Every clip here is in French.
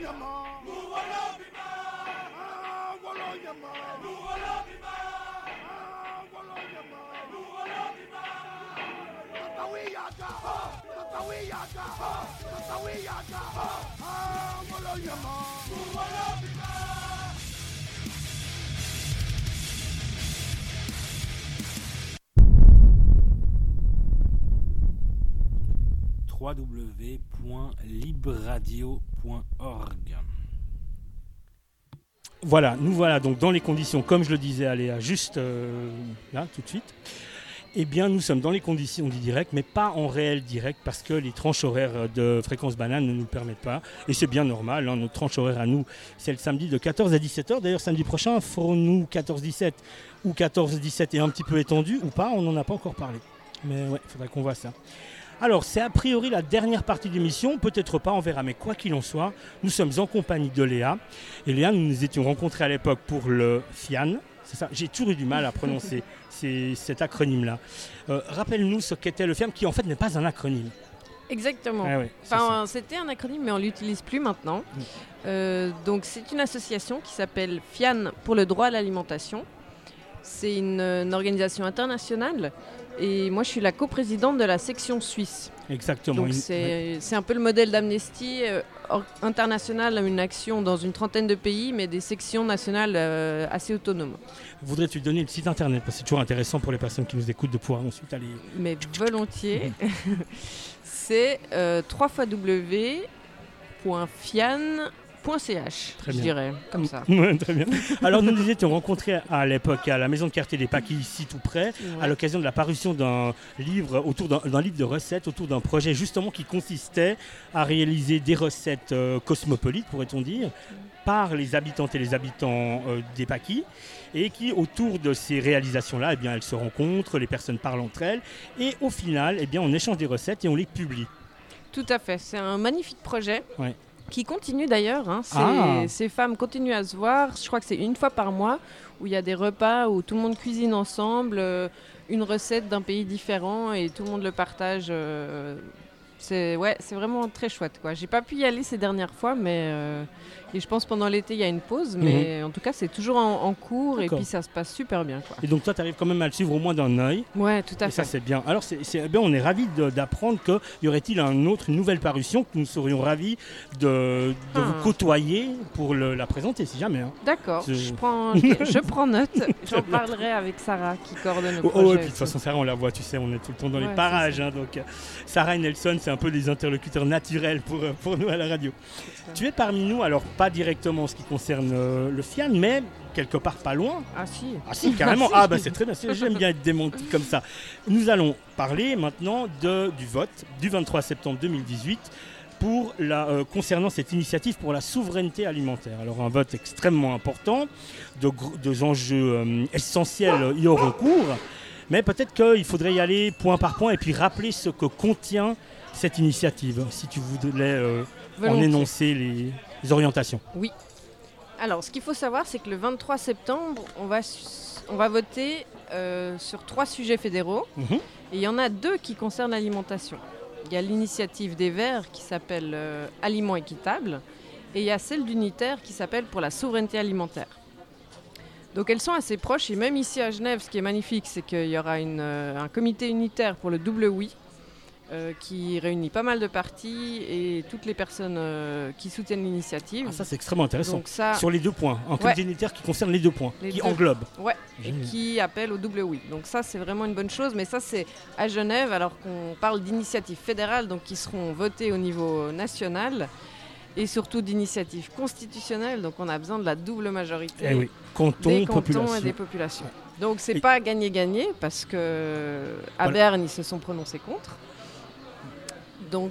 www.libreradio.org. Voilà, nous voilà donc dans les conditions, comme je le disais à Léa, juste là, tout de suite. Eh bien, nous sommes dans les conditions du direct, mais pas en réel direct, parce que les tranches horaires de Fréquence Banane ne nous le permettent pas. Et c'est bien normal, hein, notre tranche horaire à nous, c'est le samedi de 14 à 17h. D'ailleurs, samedi prochain, ferons-nous 14-17 ou 14-17 et un petit peu étendu ou pas? On n'en a pas encore parlé. Mais ouais, il faudrait qu'on voit ça. Alors, c'est a priori la dernière partie de l'émission, peut-être pas, on verra, mais quoi qu'il en soit, nous sommes en compagnie de Léa. Et Léa, nous nous étions rencontrés à l'époque pour le FIAN. C'est ça, j'ai toujours eu du mal à prononcer cet acronyme-là. Rappelle-nous ce qu'était le FIAN, qui en fait n'est pas un acronyme. Exactement. Ah ouais, c'était un acronyme, mais on ne l'utilise plus maintenant. Donc, c'est une association qui s'appelle FIAN pour le droit à l'alimentation. C'est une organisation internationale. Et moi, je suis la coprésidente de la section suisse. Exactement. Donc, c'est un peu le modèle d'Amnesty international, une action dans une trentaine de pays, mais des sections nationales assez autonomes. Voudrais-tu donner le site internet? Parce que c'est toujours intéressant pour les personnes qui nous écoutent de pouvoir ensuite aller... Mais volontiers. C'est www.fian.ch, je dirais, comme ça. Ouais, très bien. Alors, nous nous étions rencontrés à l'époque à la maison de quartier des Paquis, ici tout près, à l'occasion de la parution d'un livre, d'un livre de recettes, autour d'un projet justement qui consistait à réaliser des recettes cosmopolites, pourrait-on dire, par les habitantes et les habitants des Paquis, et qui, autour de ces réalisations-là, eh bien, elles se rencontrent, les personnes parlent entre elles, et au final, eh bien, on échange des recettes et on les publie. Tout à fait, c'est un magnifique projet. Ouais. Qui continue d'ailleurs, hein. Ces femmes continuent à se voir, je crois que c'est une fois par mois, où il y a des repas où tout le monde cuisine ensemble, une recette d'un pays différent et tout le monde le partage. C'est vraiment très chouette, quoi. J'ai pas pu y aller ces dernières fois, mais et je pense pendant l'été il y a une pause, mais en tout cas c'est toujours en cours. D'accord. Et puis ça se passe super bien, quoi. Et donc toi tu arrives quand même à le suivre au moins d'un œil. Ouais, tout à fait. Ça c'est bien. Alors on est ravis d'apprendre qu'il y aurait-il une nouvelle parution que nous serions ravis de vous côtoyer pour la présenter si jamais. Hein. D'accord, je prends note. J'en parlerai avec Sarah qui coordonne le projet. Et puis de toute façon Sarah on la voit, tu sais, on est tout le temps dans les parages. Hein, donc Sarah et Nelson c'est un peu des interlocuteurs naturels pour nous à la radio. Tu es parmi nous, alors pas directement en ce qui concerne le FIAN, mais quelque part pas loin. Ah si, carrément. Ah bah c'est très bien, j'aime bien être démenti comme ça. Nous allons parler maintenant du vote du 23 septembre 2018 concernant cette initiative pour la souveraineté alimentaire. Alors un vote extrêmement important, deux enjeux essentiels y auront cours, mais peut-être qu'il faudrait y aller point par point et puis rappeler ce que contient cette initiative, si tu voulais en énoncer les orientations. Oui. Alors, ce qu'il faut savoir, c'est que le 23 septembre, on va voter sur 3 sujets fédéraux. Et il y en a 2 qui concernent l'alimentation. Il y a l'initiative des Verts qui s'appelle Aliments équitables. Et il y a celle d'Unitaire qui s'appelle Pour la souveraineté alimentaire. Donc elles sont assez proches. Et même ici à Genève, ce qui est magnifique, c'est qu'il y aura un comité unitaire pour le double oui. Qui réunit pas mal de partis et toutes les personnes qui soutiennent l'initiative. Ah, ça c'est extrêmement intéressant. Donc ça, sur les 2 points, un comité unitaire qui concerne les 2 points, englobe. Ouais, et qui appelle au double oui. Donc ça c'est vraiment une bonne chose, mais ça c'est à Genève alors qu'on parle d'initiatives fédérales donc qui seront votées au niveau national et surtout d'initiatives constitutionnelles. Donc on a besoin de la double majorité des cantons et des populations. Donc c'est pas gagné-gagné parce que à Berne ils se sont prononcés contre. Donc,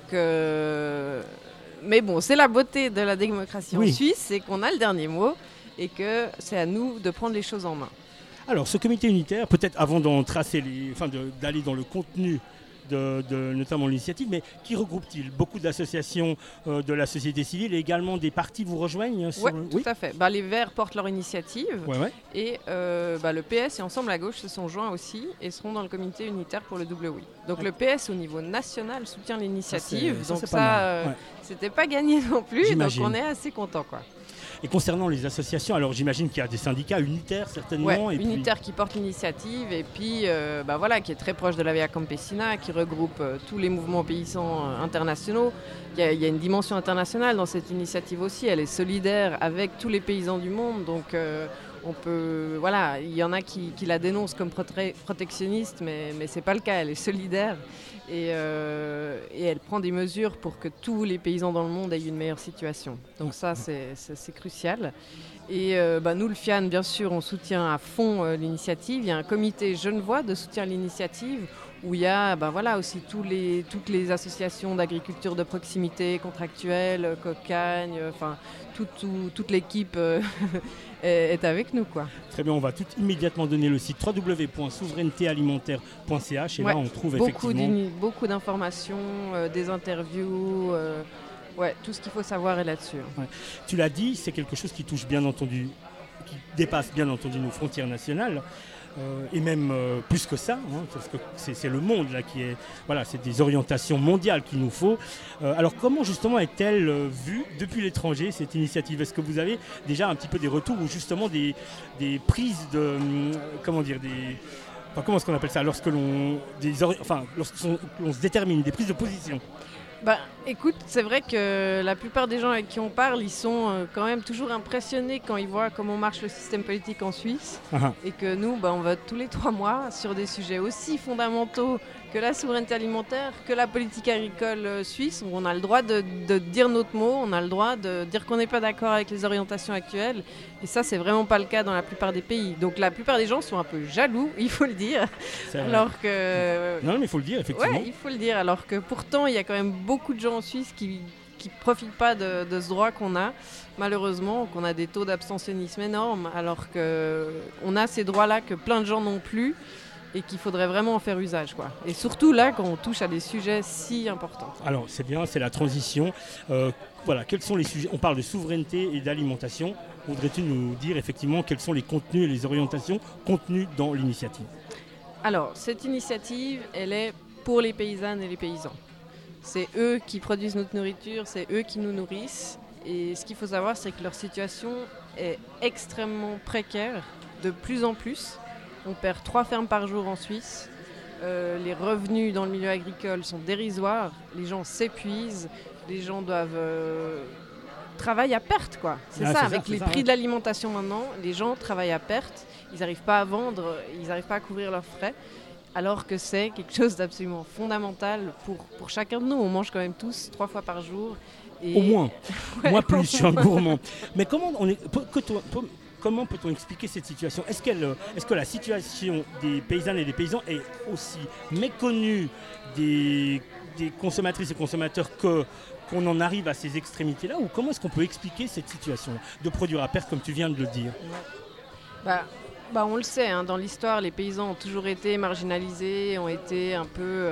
mais bon, c'est la beauté de la démocratie en Suisse, c'est qu'on a le dernier mot et que c'est à nous de prendre les choses en main. Alors, ce comité unitaire, peut-être avant d'en tracer d'aller dans le contenu notamment l'initiative, mais qui regroupe-t-il? Beaucoup d'associations de la société civile et également des partis vous rejoignent Tout à fait. Les Verts portent leur initiative et le PS et Ensemble à gauche se sont joints aussi et seront dans le comité unitaire pour le double oui. Donc le PS au niveau national soutient l'initiative, c'était pas gagné non plus, j'imagine. Donc on est assez content quoi. Et concernant les associations, alors j'imagine qu'il y a des syndicats unitaires certainement. Unitaire qui porte l'initiative et puis qui est très proche de la Via Campesina, qui regroupe tous les mouvements paysans internationaux. Il y a une dimension internationale dans cette initiative aussi, elle est solidaire avec tous les paysans du monde, donc il y en a qui la dénoncent comme protectionniste, mais c'est pas le cas, elle est solidaire et elle prend des mesures pour que tous les paysans dans le monde aient une meilleure situation. Donc ça, c'est crucial. Et nous, le FIAN, bien sûr, on soutient à fond l'initiative. Il y a un comité genevois de soutien à l'initiative où il y a aussi toutes les associations d'agriculture de proximité, contractuelle, Cocagne, toute l'équipe est avec nous, quoi. Très bien, on va tout immédiatement donner le site www.souverainetéalimentaire.ch et là on trouve effectivement beaucoup d'informations, des interviews, tout ce qu'il faut savoir est là-dessus. Ouais. Tu l'as dit, c'est quelque chose qui touche bien entendu, qui dépasse bien entendu nos frontières nationales. Et même plus que ça, parce que c'est le monde là qui est, c'est des orientations mondiales qu'il nous faut. Alors comment justement est-elle vue depuis l'étranger cette initiative? Est-ce que vous avez déjà un petit peu des retours ou justement des prises de, comment est-ce qu'on appelle ça, lorsque l'on se détermine des prises de position? Écoute, c'est vrai que la plupart des gens avec qui on parle, ils sont quand même toujours impressionnés quand ils voient comment marche le système politique en Suisse. Et que nous, on vote tous les 3 mois sur des sujets aussi fondamentaux que la souveraineté alimentaire, que la politique agricole suisse, où on a le droit de dire notre mot, on a le droit de dire qu'on n'est pas d'accord avec les orientations actuelles. Et ça, c'est vraiment pas le cas dans la plupart des pays. Donc la plupart des gens sont un peu jaloux, il faut le dire. Alors que... Non, mais il faut le dire, effectivement. Oui, il faut le dire. Alors que pourtant, il y a quand même beaucoup de gens en Suisse qui profitent pas de ce droit qu'on a, malheureusement, qu'on a des taux d'abstentionnisme énormes, alors qu'on a ces droits-là que plein de gens n'ont plus et qu'il faudrait vraiment en faire usage, quoi. Et surtout là, quand on touche à des sujets si importants. Alors, c'est bien, c'est la transition. Quels sont les sujets? On parle de souveraineté et d'alimentation. Voudrais-tu nous dire effectivement quels sont les contenus et les orientations contenues dans l'initiative? Alors, cette initiative, elle est pour les paysannes et les paysans. C'est eux qui produisent notre nourriture, c'est eux qui nous nourrissent. Et ce qu'il faut savoir, c'est que leur situation est extrêmement précaire, de plus en plus. On perd 3 fermes par jour en Suisse. Les revenus dans le milieu agricole sont dérisoires. Les gens s'épuisent. Les gens doivent travailler à perte, quoi. C'est ça, avec les prix de l'alimentation maintenant. Les gens travaillent à perte. Ils n'arrivent pas à vendre, ils n'arrivent pas à couvrir leurs frais. Alors que c'est quelque chose d'absolument fondamental pour chacun de nous. On mange quand même tous 3 fois par jour. Et... Au moins. Moi plus, je suis un gourmand. Mais comment peut-on expliquer cette situation? Est-ce que la situation des paysannes et des paysans est aussi méconnue des consommatrices et consommateurs qu'on en arrive à ces extrémités-là? Ou comment est-ce qu'on peut expliquer cette situation de produire à perte, comme tu viens de le dire? On le sait, dans l'histoire, les paysans ont toujours été marginalisés, ont été un peu...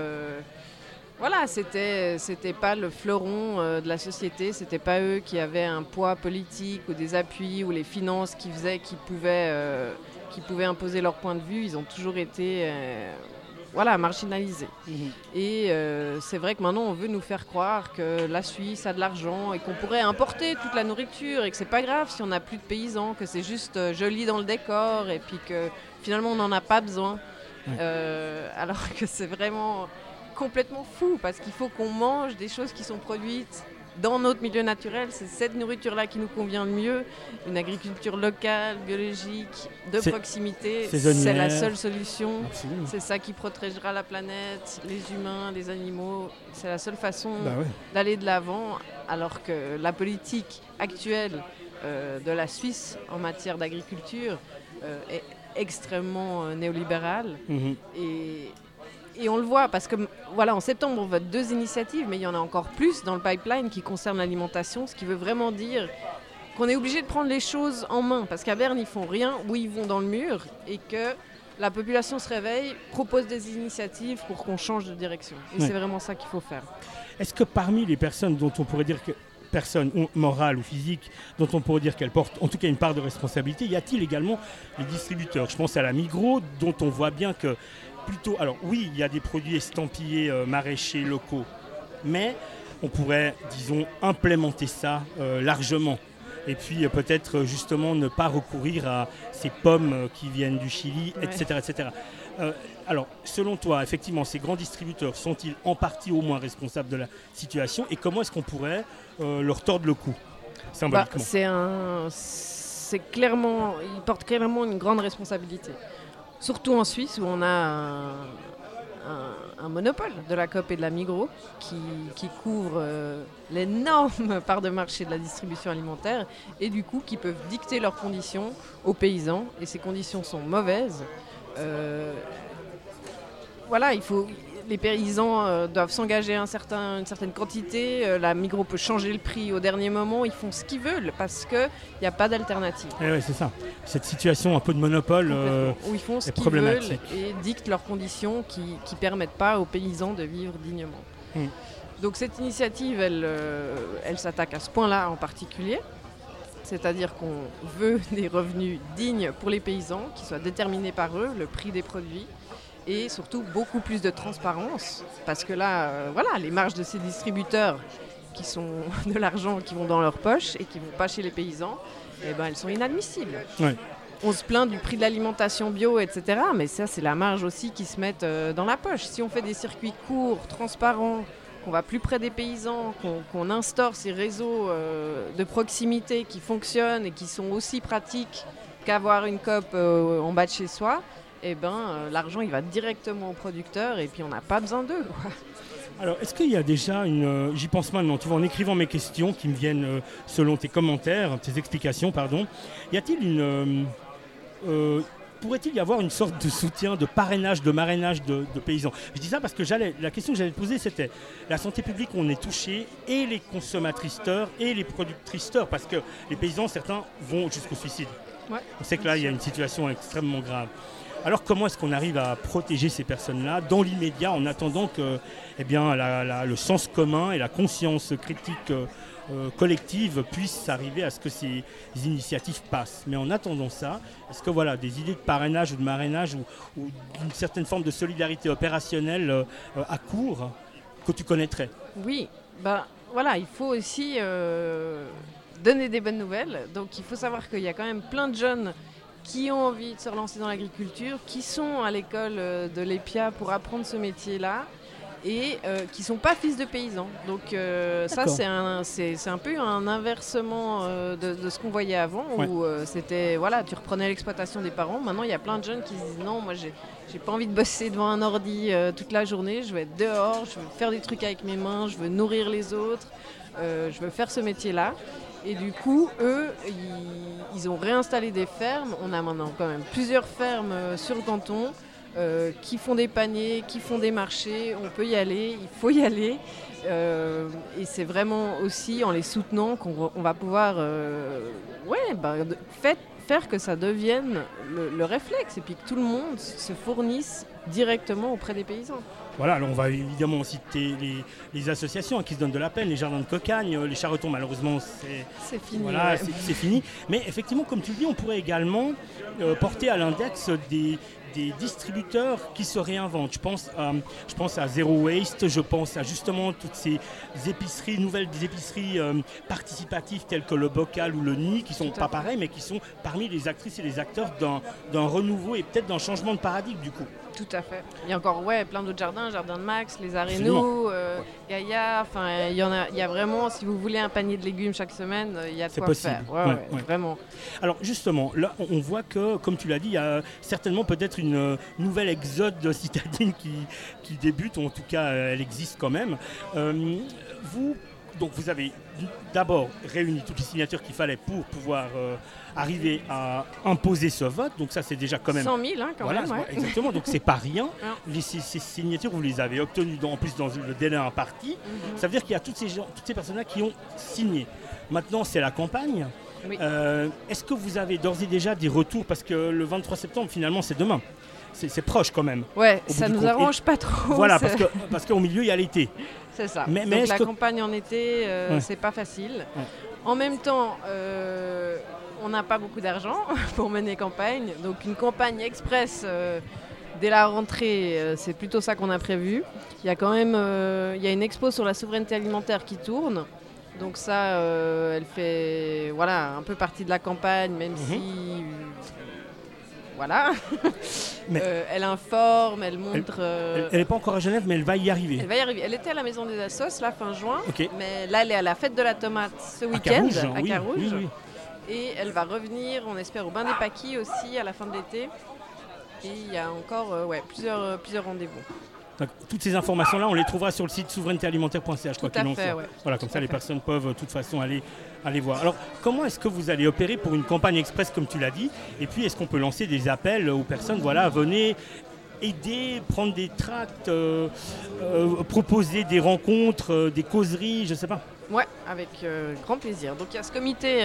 c'était pas le fleuron de la société, c'était pas eux qui avaient un poids politique ou des appuis ou les finances qui faisaient qu'ils pouvaient imposer leur point de vue. Ils ont toujours été marginalisés. Et c'est vrai que maintenant on veut nous faire croire que la Suisse a de l'argent et qu'on pourrait importer toute la nourriture et que c'est pas grave si on n'a plus de paysans, que c'est juste joli dans le décor et puis que finalement on n'en a pas besoin. Alors que c'est vraiment complètement fou parce qu'il faut qu'on mange des choses qui sont produites dans notre milieu naturel. C'est cette nourriture-là qui nous convient le mieux. Une agriculture locale, biologique, de proximité, c'est la seule solution. Absolument. C'est ça qui protégera la planète, les humains, les animaux. C'est la seule façon d'aller de l'avant, alors que la politique actuelle de la Suisse en matière d'agriculture est extrêmement néolibérale. Et on le voit parce que en septembre on vote 2 initiatives, mais il y en a encore plus dans le pipeline qui concernent l'alimentation, ce qui veut vraiment dire qu'on est obligé de prendre les choses en main parce qu'à Berne ils font rien ou ils vont dans le mur et que la population se réveille, propose des initiatives pour qu'on change de direction. Et c'est vraiment ça qu'il faut faire. Est-ce que parmi les personnes dont on pourrait dire que personnes morales ou physiques dont on pourrait dire qu'elles portent en tout cas une part de responsabilité, y a-t-il également les distributeurs? Je pense à la Migros, dont on voit bien que plutôt... Alors oui, il y a des produits estampillés maraîchers locaux, mais on pourrait, disons, implémenter ça largement. Et puis peut-être justement ne pas recourir à ces pommes qui viennent du Chili, etc. etc. Alors, selon toi, effectivement, ces grands distributeurs sont-ils en partie au moins responsables de la situation et comment est-ce qu'on pourrait leur tordre le cou, symboliquement? C'est clairement, ils portent clairement une grande responsabilité. Surtout en Suisse où on a un monopole de la Coop et de la Migros qui couvre l'énorme part de marché de la distribution alimentaire et du coup qui peuvent dicter leurs conditions aux paysans et ces conditions sont mauvaises. Voilà, les paysans doivent s'engager une certaine quantité. La Migros peut changer le prix au dernier moment. Ils font ce qu'ils veulent parce qu'il n'y a pas d'alternative. Oui, c'est ça. Cette situation un peu de monopole où ils font ce qu'ils veulent et dictent leurs conditions qui ne permettent pas aux paysans de vivre dignement. Donc cette initiative, elle s'attaque à ce point-là en particulier. C'est-à-dire qu'on veut des revenus dignes pour les paysans, qui soient déterminés par eux, le prix des produits. Et surtout beaucoup plus de transparence parce que là, les marges de ces distributeurs qui sont de l'argent qui vont dans leur poche et qui ne vont pas chez les paysans, elles sont inadmissibles. Ouais. On se plaint du prix de l'alimentation bio, etc. Mais ça, c'est la marge aussi qui se met dans la poche. Si on fait des circuits courts, transparents, qu'on va plus près des paysans, qu'on instaure ces réseaux de proximité qui fonctionnent et qui sont aussi pratiques qu'avoir une Coop en bas de chez soi, l'argent il va directement aux producteurs et puis on n'a pas besoin d'eux. Alors, est-ce qu'il y a déjà j'y pense maintenant, tu vois, en écrivant mes questions qui me viennent selon tes commentaires, tes explications, pardon. Y a-t-il pourrait-il y avoir une sorte de soutien, de parrainage, de marrainage de paysans? Je dis ça parce que la question que j'allais te poser, c'était la santé publique, on est touché, et les consommateurs et les producteurs, parce que les paysans, certains vont jusqu'au suicide. Ouais, on sait que là, il y a une situation extrêmement grave. Alors comment est-ce qu'on arrive à protéger ces personnes-là dans l'immédiat en attendant que le sens commun et la conscience critique collective puissent arriver à ce que ces initiatives passent? Mais en attendant ça, est-ce que des idées de parrainage ou de marrainage ou d'une certaine forme de solidarité opérationnelle à court que tu connaîtrais? Oui, il faut aussi donner des bonnes nouvelles. Donc il faut savoir qu'il y a quand même plein de jeunes qui ont envie de se relancer dans l'agriculture, qui sont à l'école de l'EPIA pour apprendre ce métier-là et qui ne sont pas fils de paysans. Donc ça, c'est un peu un inversement de ce qu'on voyait avant, où c'était, tu reprenais l'exploitation des parents. Maintenant, il y a plein de jeunes qui se disent non, moi, j'ai pas envie de bosser devant un ordi toute la journée, je veux être dehors, je veux faire des trucs avec mes mains, je veux nourrir les autres, je veux faire ce métier-là. Et du coup, eux, ils ont réinstallé des fermes. On a maintenant quand même plusieurs fermes sur le canton qui font des paniers, qui font des marchés. On peut y aller, il faut y aller. Et c'est vraiment aussi en les soutenant qu'on va pouvoir faire que ça devienne le réflexe et puis que tout le monde se fournisse directement auprès des paysans. Voilà, alors on va évidemment citer les associations qui se donnent de la peine, les jardins de cocagne, les charretons, malheureusement c'est fini. Voilà, c'est fini. Mais effectivement, comme tu le dis, on pourrait également porter à l'index des distributeurs qui se réinventent. Je pense à Zero Waste, je pense à justement toutes ces épiceries, nouvelles épiceries participatives telles que le Bocal ou le Nid, qui ne sont pas pareils, mais qui sont parmi les actrices et les acteurs d'un renouveau et peut-être d'un changement de paradigme du coup. Tout à fait. Il y a encore plein d'autres jardins, Jardin de Max, les Arénos, Gaïa, il y a vraiment, si vous voulez un panier de légumes chaque semaine, il y a de quoi faire. Ouais. Vraiment. Alors justement, là on voit que, comme tu l'as dit, il y a certainement peut-être une nouvelle exode citadine qui débute, ou en tout cas elle existe quand même. Vous avez d'abord réuni toutes les signatures qu'il fallait pour pouvoir arriver à imposer ce vote. Donc ça, c'est déjà quand même... 100 000 quand même. Ouais. Exactement, donc c'est pas rien. Ces signatures, vous les avez obtenues en plus dans le délai imparti. Ça veut dire qu'il y a toutes ces personnes-là qui ont signé. Maintenant, c'est la campagne. Oui. Est-ce que vous avez d'ores et déjà des retours? Parce que le 23 septembre, finalement, c'est demain. c'est proche quand même. Ouais, au ça bout du nous compte. arrange pas trop. Voilà, c'est- parce qu'au milieu, il y a l'été. C'est ça. Mais Donc est-ce la que- campagne en été, Ouais. c'est pas facile. Ouais. En même temps, on n'a pas beaucoup d'argent pour mener campagne. Donc une campagne express dès la rentrée, c'est plutôt ça qu'on a prévu. Il y a quand même il y a une expo sur la souveraineté alimentaire qui tourne. Donc ça, elle fait un peu partie de la campagne, même si... Voilà. Mais- elle informe, elle montre... Elle n'est pas encore à Genève, mais elle va y arriver. Elle va y arriver. Elle était à la Maison des Assos, là, fin juin. Ok. Mais là, elle est à la fête de la tomate ce À week-end, Carouge, à oui, Carouge. oui, oui. Et elle va revenir, on espère, au Bain des Paquis aussi, à la fin de l'été. Et il y a encore plusieurs rendez-vous. Donc, toutes ces informations-là, on les trouvera sur le site souverainetéalimentaire.ch. Tout à fait, ouais. Voilà, comme Tout ça, à les fait. personnes peuvent de toute façon aller voir. Alors, comment est-ce que vous allez opérer pour une campagne express, comme tu l'as dit? Et puis, est-ce qu'on peut lancer des appels aux personnes, venez aider, prendre des tracts, proposer des rencontres, des causeries, je ne sais pas. Ouais, avec grand plaisir. Donc il y a ce comité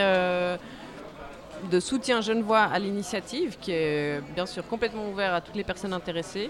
de soutien Genevois à l'initiative qui est bien sûr complètement ouvert à toutes les personnes intéressées.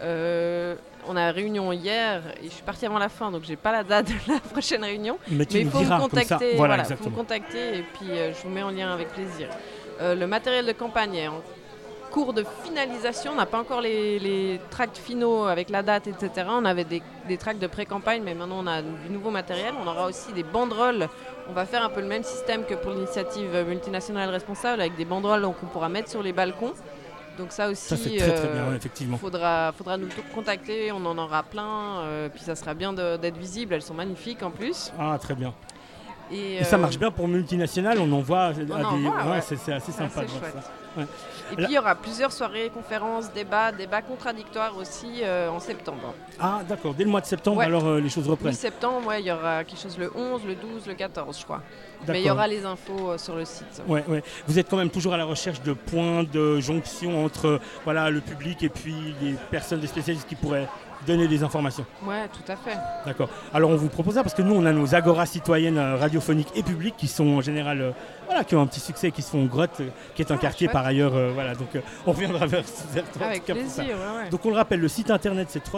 On a réunion hier et je suis partie avant la fin, donc j'ai pas la date de la prochaine réunion. Mais tu Mais il nous faut me diras comme ça. contacter, Voilà, faut me exactement. contacter et puis je vous mets en lien avec plaisir. Le matériel de campagne est en cours de finalisation. On n'a pas encore les tracts finaux avec la date, etc. On avait des tracts de pré-campagne, mais maintenant on a du nouveau matériel. On aura aussi des banderoles. On va faire un peu le même système que pour l'initiative multinationale responsable, avec des banderoles qu'on pourra mettre sur les balcons. Donc ça aussi, Ça, c'est très, très bien, effectivement. faudra nous contacter, on en aura plein, puis ça sera bien d'être visible, elles sont magnifiques en plus. Ah, très bien. Et, Et ça marche bien pour multinationales, on en voit à des... ouais. c'est assez sympa de assez voir chouette. ça. Ouais. Et puis il y aura plusieurs soirées, conférences, débats contradictoires aussi en septembre. Ah, d'accord, dès le mois de septembre, Ouais. alors les choses reprennent. Mi-septembre, il y aura quelque chose le 11, le 12, le 14, je crois. D'accord. Mais il y aura les infos sur le site. Ouais. Vous êtes quand même toujours à la recherche de points de jonction entre le public et puis les personnes, des spécialistes qui pourraient donner des informations. Ouais, tout à fait. D'accord. Alors on vous propose ça parce que nous on a nos agoras citoyennes radiophoniques et publiques qui sont en général qui ont un petit succès, qui se font Grotte, qui est un quartier chouette. par ailleurs. Donc on reviendra vers toi. en Avec tout cas, pour ça. plaisir, ouais. Donc on le rappelle, le site internet c'est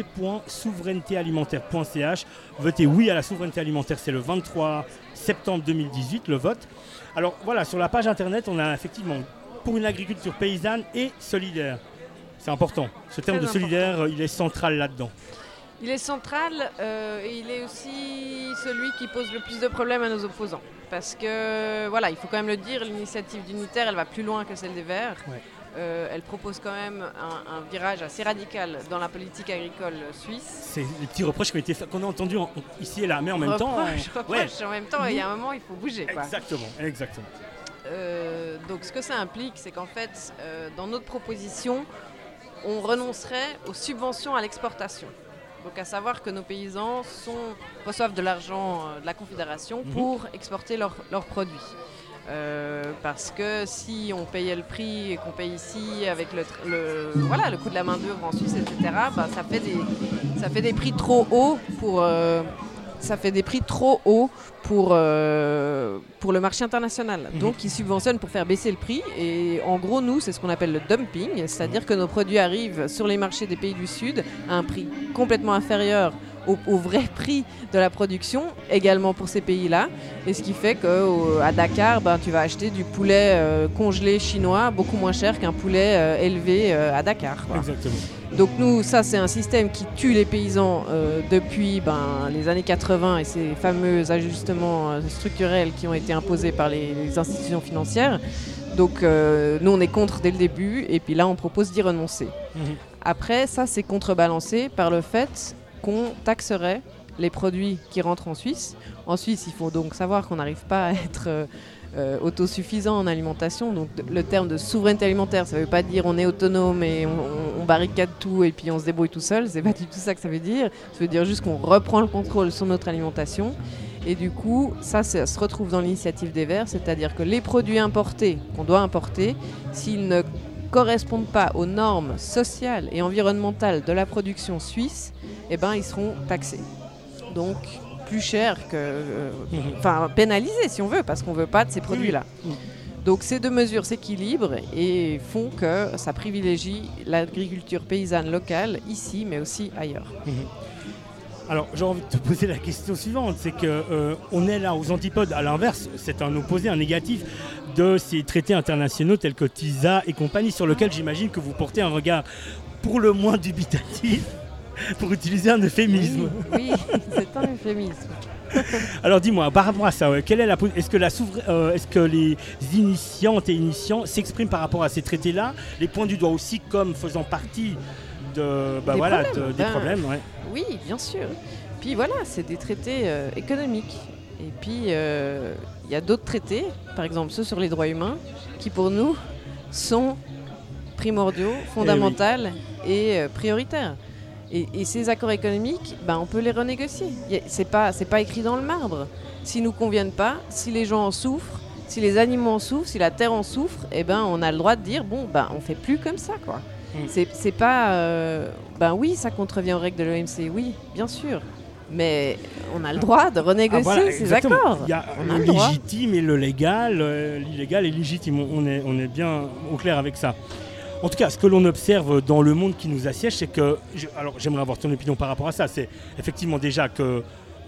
www.souverainetéalimentaire.ch. Votez oui à la souveraineté alimentaire, c'est le 23 septembre 2018 le vote. Alors voilà, sur la page internet on a effectivement pour une agriculture paysanne et solidaire. C'est important. Ce terme Très de solidaire, il est central là-dedans. Il est central et il est aussi celui qui pose le plus de problèmes à nos opposants. Parce que, il faut quand même le dire, l'initiative d'Unitaire, elle va plus loin que celle des Verts. Ouais. Elle propose quand même un virage assez radical dans la politique agricole suisse. C'est les petits reproches qu'on a entendus ici et là, mais en même temps... En même temps, il y a un moment, il faut bouger. Quoi. Exactement. Donc ce que ça implique, c'est qu'en fait, dans notre proposition, on renoncerait aux subventions à l'exportation. Donc à savoir que nos paysans reçoivent de l'argent de la Confédération pour exporter leurs produits. Parce que si on payait le prix et qu'on paye ici avec le coût de la main d'œuvre en Suisse, etc., ça fait des prix trop hauts pour le marché international. Donc ils subventionnent pour faire baisser le prix. Et en gros, nous, c'est ce qu'on appelle le dumping, c'est-à-dire que nos produits arrivent sur les marchés des pays du Sud à un prix complètement inférieur au vrai prix de la production, également pour ces pays-là. Et ce qui fait qu'à Dakar, tu vas acheter du poulet congelé chinois beaucoup moins cher qu'un poulet élevé à Dakar. Quoi. Exactement. Donc nous, ça c'est un système qui tue les paysans depuis les années 80 et ces fameux ajustements structurels qui ont été imposés par les institutions financières. Donc nous on est contre dès le début et puis là on propose d'y renoncer. Après ça c'est contrebalancé par le fait qu'on taxerait les produits qui rentrent en Suisse. En Suisse il faut donc savoir qu'on n'arrive pas à être autosuffisant en alimentation. Donc le terme de souveraineté alimentaire, ça ne veut pas dire on est autonome et on barricade tout et puis on se débrouille tout seul. C'est pas du tout ça que ça veut dire. Ça veut dire juste qu'on reprend le contrôle sur notre alimentation. Et du coup, ça se retrouve dans l'initiative des Verts, c'est-à-dire que les produits importés, qu'on doit importer, s'ils ne correspondent pas aux normes sociales et environnementales de la production suisse, ils seront taxés. Donc plus cher pénalisés si on veut, parce qu'on ne veut pas de ces produits-là. Donc ces deux mesures s'équilibrent et font que ça privilégie l'agriculture paysanne locale ici, mais aussi ailleurs. Alors j'ai envie de te poser la question suivante, c'est qu'on est là aux antipodes, à l'inverse, c'est un opposé, un négatif de ces traités internationaux tels que TISA et compagnie, sur lesquels j'imagine que vous portez un regard pour le moins dubitatif, pour utiliser un euphémisme. Oui, c'est un euphémisme. Alors dis-moi, par rapport à ça, quelle est est-ce que les initiantes et initiants s'expriment par rapport à ces traités-là, les pointent du doigt aussi comme faisant partie des problèmes ouais. Oui, bien sûr. Puis voilà, c'est des traités économiques. Et puis, il y a d'autres traités, par exemple ceux sur les droits humains, qui pour nous sont primordiaux, fondamentaux et prioritaires. Et ces accords économiques, on peut les renégocier. C'est pas écrit dans le marbre. S'ils ne nous conviennent pas, si les gens en souffrent, si les animaux en souffrent, si la terre en souffre, on a le droit de dire on fait plus comme ça, quoi. C'est pas... oui, ça contrevient aux règles de l'OMC, oui, bien sûr. Mais on a le droit de renégocier ces accords. Il y a le légitime et le légal, l'illégal et légitime. On est bien au clair avec ça. En tout cas, ce que l'on observe dans le monde qui nous assiège, c'est que... Alors, j'aimerais avoir ton opinion par rapport à ça. C'est effectivement déjà que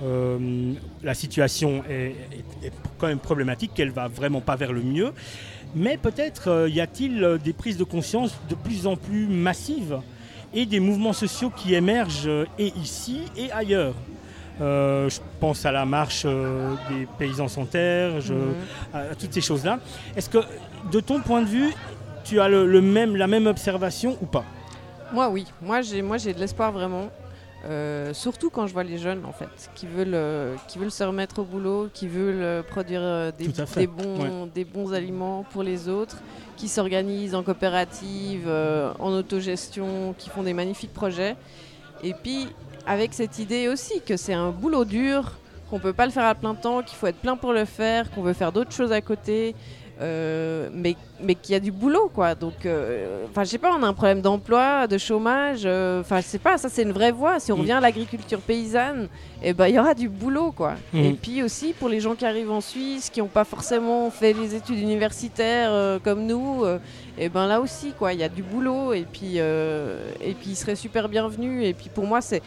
la situation est quand même problématique, qu'elle ne va vraiment pas vers le mieux. Mais peut-être y a-t-il des prises de conscience de plus en plus massives et des mouvements sociaux qui émergent et ici et ailleurs. Je pense à la marche des paysans sans terre, à toutes ces choses-là. Est-ce que, de ton point de vue, tu as la même observation ou pas ? Moi, oui. Moi, j'ai de l'espoir vraiment. Surtout quand je vois les jeunes, en fait, qui veulent se remettre au boulot, qui veulent produire des bons aliments pour les autres, qui s'organisent en coopérative, en autogestion, qui font des magnifiques projets. Et puis, avec cette idée aussi que c'est un boulot dur, qu'on ne peut pas le faire à plein temps, qu'il faut être plein pour le faire, qu'on veut faire d'autres choses à côté. Mais qu'il y a du boulot, quoi. Donc, je sais pas, on a un problème d'emploi, de chômage. Je sais pas, ça c'est une vraie voie. Si on revient à l'agriculture paysanne, il y aura du boulot, quoi. Et puis aussi pour les gens qui arrivent en Suisse, qui n'ont pas forcément fait des études universitaires comme nous, là aussi, quoi, il y a du boulot. Et puis ils seraient super bienvenus. Et puis pour moi, c'est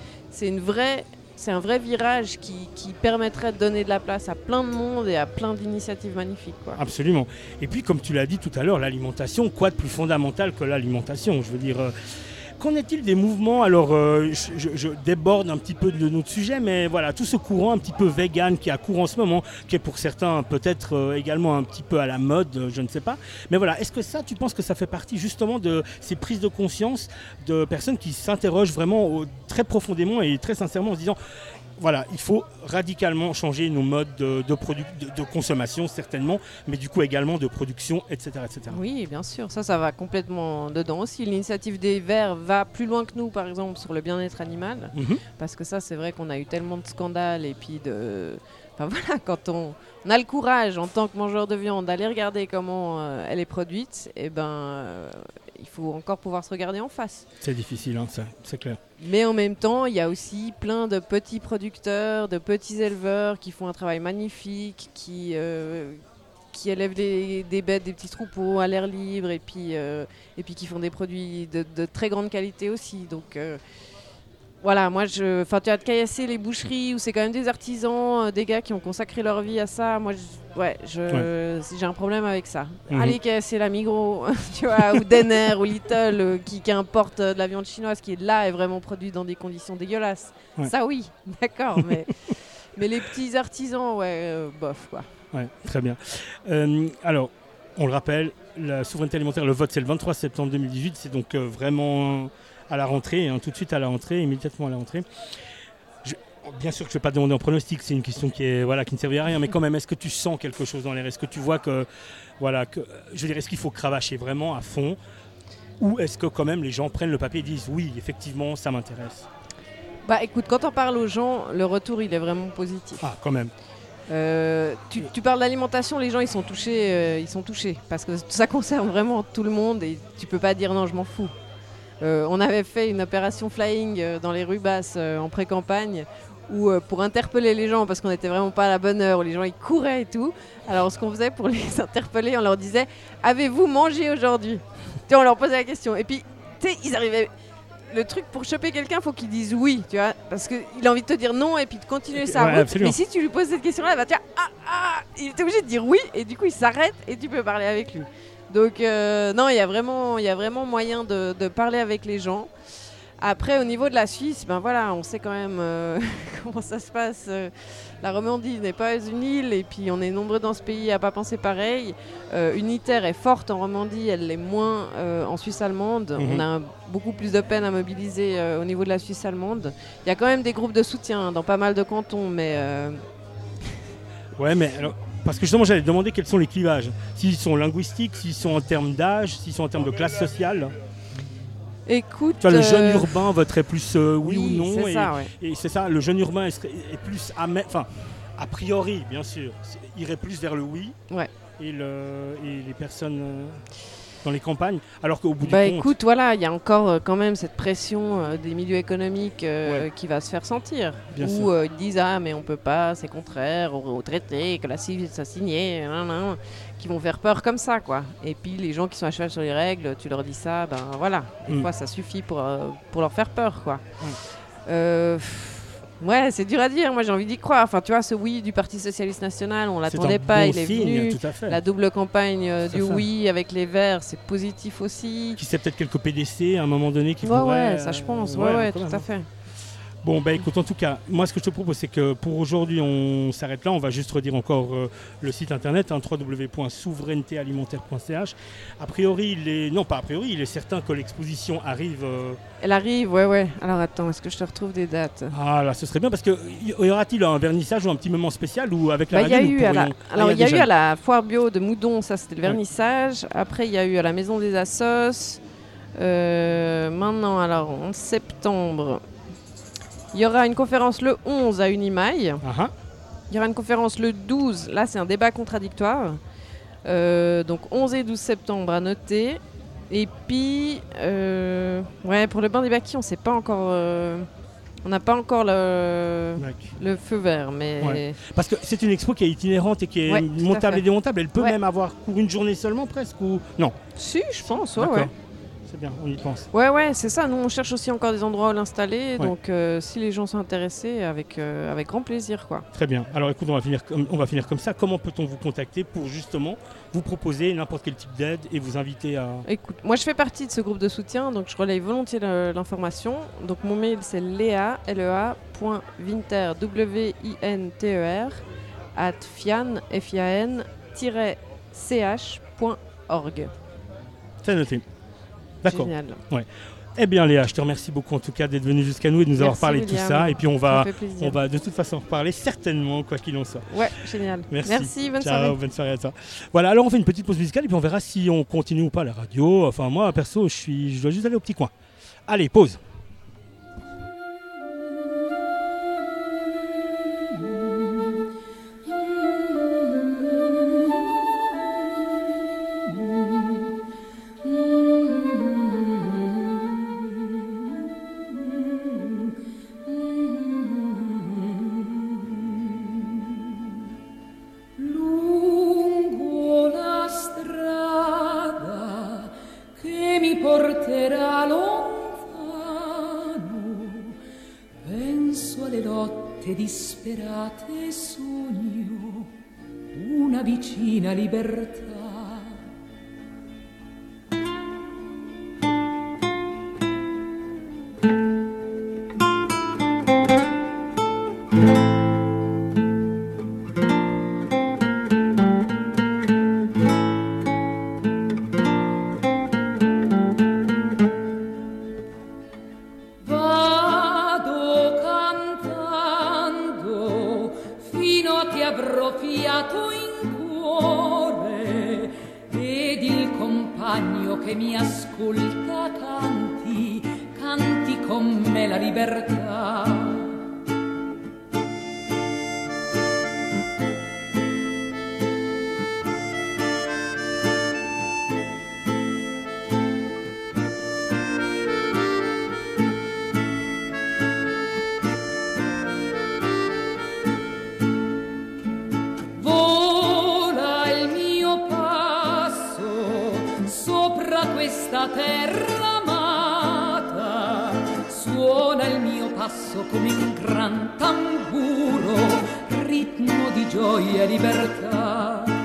un vrai virage qui permettrait de donner de la place à plein de monde et à plein d'initiatives magnifiques, quoi. Absolument. Et puis, comme tu l'as dit tout à l'heure, l'alimentation, quoi de plus fondamental que l'alimentation ? Je veux dire, qu'en est-il des mouvements ? Alors, je déborde un petit peu de notre sujet, mais voilà, tout ce courant un petit peu vegan qui a cours en ce moment, qui est pour certains peut-être également un petit peu à la mode, je ne sais pas. Mais voilà, est-ce que ça, tu penses que ça fait partie justement de ces prises de conscience de personnes qui s'interrogent vraiment très profondément et très sincèrement en se disant... Voilà, il faut radicalement changer nos modes de consommation, certainement, mais du coup également de production, etc. etc. Oui, bien sûr, ça va complètement dedans aussi. L'initiative des Verts va plus loin que nous, par exemple, sur le bien-être animal, parce que ça, c'est vrai qu'on a eu tellement de scandales, et puis quand on a le courage, en tant que mangeur de viande, d'aller regarder comment elle est produite, il faut encore pouvoir se regarder en face. C'est difficile, ça, c'est clair. Mais en même temps, il y a aussi plein de petits producteurs, de petits éleveurs qui font un travail magnifique, qui élèvent des bêtes, des petits troupeaux à l'air libre, et puis qui font des produits de très grande qualité aussi. Donc voilà, moi, tu as de caillasser les boucheries où c'est quand même des artisans, des gars qui ont consacré leur vie à ça. Moi, j'ai un problème avec ça. Aller caillasser la Migros, tu vois, ou Denner, ou Lidl, qui importe de la viande chinoise qui est là et vraiment produite dans des conditions dégueulasses. Ouais. Ça, oui, d'accord, mais les petits artisans, bof, quoi. Ouais, très bien. Alors, on le rappelle, la souveraineté alimentaire, le vote, c'est le 23 septembre 2018. C'est donc vraiment... à la rentrée, tout de suite à la rentrée, immédiatement à la rentrée. Bien sûr que je ne vais pas demander en pronostic, c'est une question qui ne servira à rien, mais quand même, est-ce que tu sens quelque chose dans l'air ? Est-ce que tu vois est-ce qu'il faut cravacher vraiment à fond ? Ou est-ce que quand même les gens prennent le papier et disent oui, effectivement, ça m'intéresse ? Écoute, quand on parle aux gens, le retour, il est vraiment positif. Ah, quand même. Tu parles d'alimentation, les gens ils sont touchés parce que ça concerne vraiment tout le monde et tu peux pas dire non, je m'en fous. On avait fait une opération flying dans les rues basses en pré-campagne où pour interpeller les gens, parce qu'on n'était vraiment pas à la bonne heure, où les gens ils couraient et tout. Alors ce qu'on faisait pour les interpeller, on leur disait « Avez-vous mangé aujourd'hui ?» Tu vois, on leur posait la question. Et puis, tu sais, ils arrivaient... Le truc pour choper quelqu'un, faut qu'il dise oui, tu vois, parce qu'il a envie de te dire non et puis de continuer sa route. Absolument. Mais si tu lui poses cette question-là, il va te dire il est obligé de dire oui et du coup il s'arrête et tu peux parler avec lui. Donc non, il y a vraiment moyen de parler avec les gens. Après, au niveau de la Suisse, ben voilà, on sait quand même comment ça se passe. La Romandie n'est pas une île et puis on est nombreux dans ce pays à pas penser pareil. Unitaire est forte en Romandie, elle l'est moins en Suisse allemande. On a beaucoup plus de peine à mobiliser au niveau de la Suisse allemande. Il y a quand même des groupes de soutien dans pas mal de cantons, mais... Ouais, mais alors, parce que justement, j'allais te demander quels sont les clivages. S'ils sont linguistiques, s'ils sont en termes d'âge, s'ils sont en termes de classe sociale. Écoute, tu vois, le jeune urbain voterait plus oui ou non. C'est ça, ouais. Et c'est ça, le jeune urbain est plus a priori, bien sûr, irait plus vers le oui. Ouais. Et les personnes dans les campagnes, alors qu'au bout du compte... écoute, voilà, il y a encore quand même cette pression des milieux économiques qui va se faire sentir. Où ils disent « Ah, mais on peut pas, c'est contraire au traité, que la Suisse a signé, qui vont faire peur comme ça, quoi. » Et puis les gens qui sont à cheval sur les règles, tu leur dis ça, ben voilà, des fois ça suffit pour leur faire peur, quoi. Ouais, c'est dur à dire. Moi, j'ai envie d'y croire. Enfin, tu vois, ce oui du Parti Socialiste National, on l'attendait pas. Il est venu. Tout à fait. La double campagne du oui avec les Verts, c'est positif aussi. Qui sait peut-être quelques PDC à un moment donné qui pourraient... Ouais, ça je pense. Ouais, tout à fait. Bon, bah écoute, en tout cas, moi ce que je te propose, c'est que pour aujourd'hui, on s'arrête là. On va juste redire encore le site internet, www.souverainetéalimentaire.ch. A priori, il est certain que l'exposition arrive. Elle arrive, ouais. Alors attends, est-ce que je te retrouve des dates ? Ah là, ce serait bien, parce que y aura-t-il un vernissage ou un petit moment spécial ou avec la radio il y a eu à la foire bio de Moudon, ça c'était le vernissage. Après, il y a eu à la Maison des Assos. Maintenant, alors en septembre... Il y aura une conférence le 11 à Unimail. Il y aura une conférence le 12. Là, c'est un débat contradictoire. Donc 11 et 12 septembre à noter. Et puis, pour le bain des baquis, on sait pas encore... on n'a pas encore le feu vert. Mais... Ouais. Parce que c'est une expo qui est itinérante et qui est montable et démontable. Elle peut même avoir cours une journée seulement presque ou... Non. Si, je pense, ouais. C'est bien, on y pense. Ouais, c'est ça. Nous, on cherche aussi encore des endroits où l'installer. Donc, si les gens sont intéressés, avec grand plaisir, quoi. Très bien. Alors, écoute, on va finir comme ça. Comment peut-on vous contacter pour justement vous proposer n'importe quel type d'aide et vous inviter à... Écoute, moi, je fais partie de ce groupe de soutien, donc je relaye volontiers l'information. Donc, mon mail, c'est lea.winter, @fian-ch.org. C'est noté. D'accord. Génial. Ouais. Eh bien Léa, je te remercie beaucoup en tout cas d'être venue jusqu'à nous et de nous avoir parlé de tout ça. Et puis on va de toute façon reparler certainement, quoi qu'il en soit. Ouais, génial. Merci, bonne soirée. Ciao, bonne soirée à toi. Voilà, alors on fait une petite pause musicale et puis on verra si on continue ou pas la radio. Enfin moi, perso, je dois juste aller au petit coin. Allez, pause. Disperate sogno una vicina libertà. Che mi ascolta canti con me la libertà. questa terra amata suona il mio passo come un gran tamburo, ritmo di gioia e libertà.